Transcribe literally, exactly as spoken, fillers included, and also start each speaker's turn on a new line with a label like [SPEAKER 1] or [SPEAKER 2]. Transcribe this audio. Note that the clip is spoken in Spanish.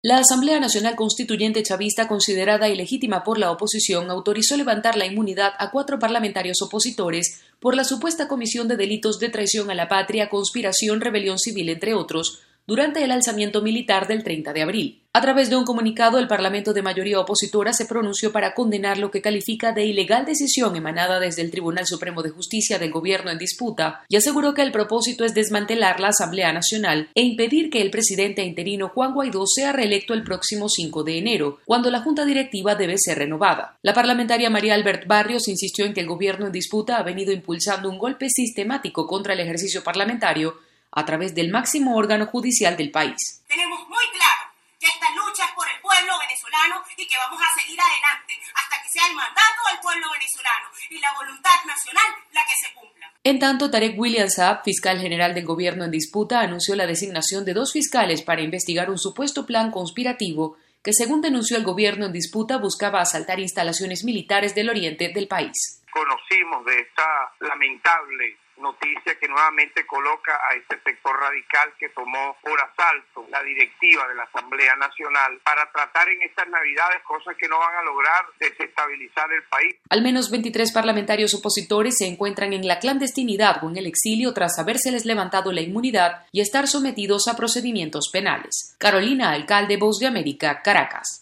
[SPEAKER 1] La Asamblea Nacional Constituyente chavista, considerada ilegítima por la oposición, autorizó levantar la inmunidad a cuatro parlamentarios opositores por la supuesta comisión de delitos de traición a la patria, conspiración, rebelión civil, entre otros, durante el alzamiento militar del treinta de abril. A través de un comunicado, el Parlamento de mayoría opositora se pronunció para condenar lo que califica de ilegal decisión emanada desde el Tribunal Supremo de Justicia del gobierno en disputa y aseguró que el propósito es desmantelar la Asamblea Nacional e impedir que el presidente interino Juan Guaidó sea reelecto el próximo cinco de enero, cuando la Junta Directiva debe ser renovada. La parlamentaria María Albert Barrios insistió en que el gobierno en disputa ha venido impulsando un golpe sistemático contra el ejercicio parlamentario a través del máximo órgano judicial del país.
[SPEAKER 2] Tenemos muy claro que esta lucha es por el pueblo venezolano y que vamos a seguir adelante hasta que sea el mandato del pueblo venezolano y la voluntad nacional la que se cumpla.
[SPEAKER 1] En tanto, Tarek William Saab, fiscal general del gobierno en disputa, anunció la designación de dos fiscales para investigar un supuesto plan conspirativo que, según denunció el gobierno en disputa, buscaba asaltar instalaciones militares del oriente del país.
[SPEAKER 3] Conocimos de esta lamentable noticia que nuevamente coloca a este sector radical que tomó por asalto la directiva de la Asamblea Nacional para tratar en estas navidades cosas que no van a lograr desestabilizar el país.
[SPEAKER 1] Al menos veintitrés parlamentarios opositores se encuentran en la clandestinidad o en el exilio tras habérseles levantado la inmunidad y estar sometidos a procedimientos penales. Carolina Alcalde, Voz de América, Caracas.